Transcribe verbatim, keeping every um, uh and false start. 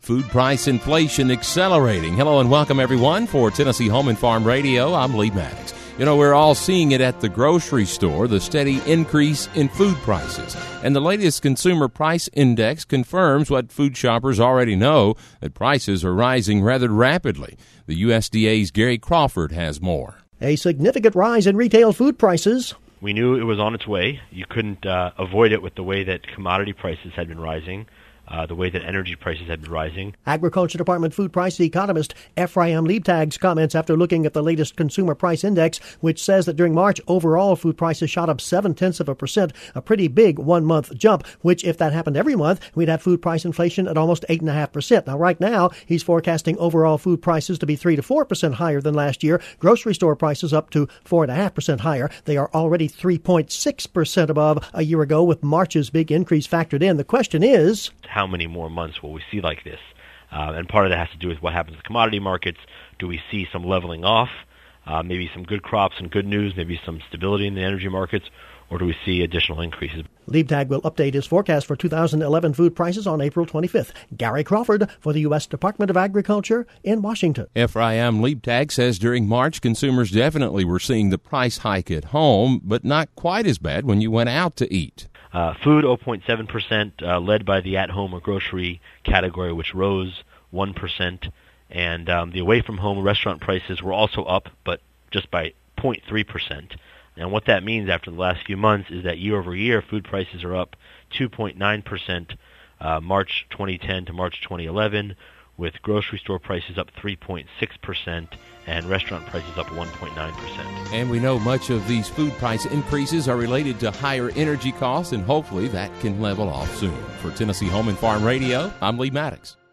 Food price inflation accelerating. Hello and welcome, everyone, for Tennessee Home and Farm Radio. I'm Lee Maddox. You know, we're all seeing it at the grocery store, the steady increase in food prices. And the latest Consumer Price Index confirms what food shoppers already know, that prices are rising rather rapidly. The U S D A's Gary Crawford has more. A significant rise in retail food prices. We knew it was on its way. You couldn't uh, avoid it with the way that commodity prices had been rising. Uh, the way that energy prices had been rising. Agriculture Department food price economist Ephraim Liebtag's comments after looking at the latest Consumer Price Index, which says that during March, overall food prices shot up seven-tenths of a percent, a pretty big one-month jump, which if that happened every month, we'd have food price inflation at almost eight point five percent. Now, right now, he's forecasting overall food prices to be three to four percent higher than last year. Grocery store prices up to four point five percent higher. They are already three point six percent above a year ago, with March's big increase factored in. The question is, how many more months will we see like this? Uh, and part of that has to do with what happens to commodity markets. Do we see some leveling off, uh, maybe some good crops and good news, maybe some stability in the energy markets, or do we see additional increases? Liebtag will update his forecast for two thousand eleven food prices on April twenty-fifth. Gary Crawford for the U S Department of Agriculture in Washington. Ephraim Liebtag says during March, consumers definitely were seeing the price hike at home, but not quite as bad when you went out to eat. Uh, food, zero point seven percent, uh, led by the at-home or grocery category, which rose one percent. And um, the away-from-home restaurant prices were also up, but just by zero point three percent. And what that means after the last few months is that year-over-year, food prices are up two point nine percent uh, March twenty ten to March twenty eleven, with grocery store prices up three point six percent and restaurant prices up one point nine percent. And we know much of these food price increases are related to higher energy costs, and hopefully that can level off soon. For Tennessee Home and Farm Radio, I'm Lee Maddox.